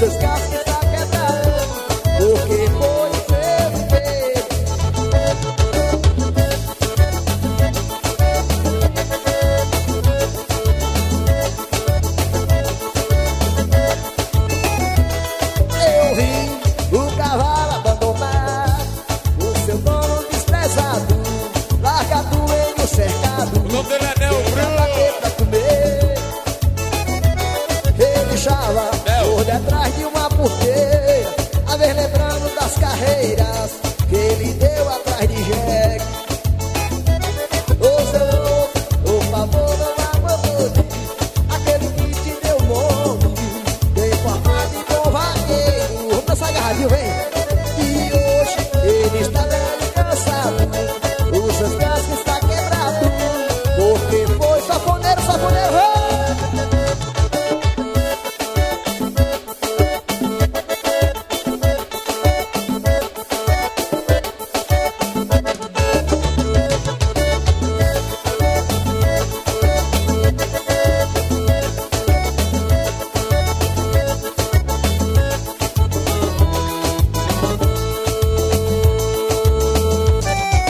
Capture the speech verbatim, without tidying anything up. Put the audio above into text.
seus carros que tá quebrando, porque foi o seu feio. Eu vi o cavalo abandonar o seu dono desprezado, largado em um cercado. O nome dele é Nel Bruno. Pra comer, ele deixava por detrás de uma porteira.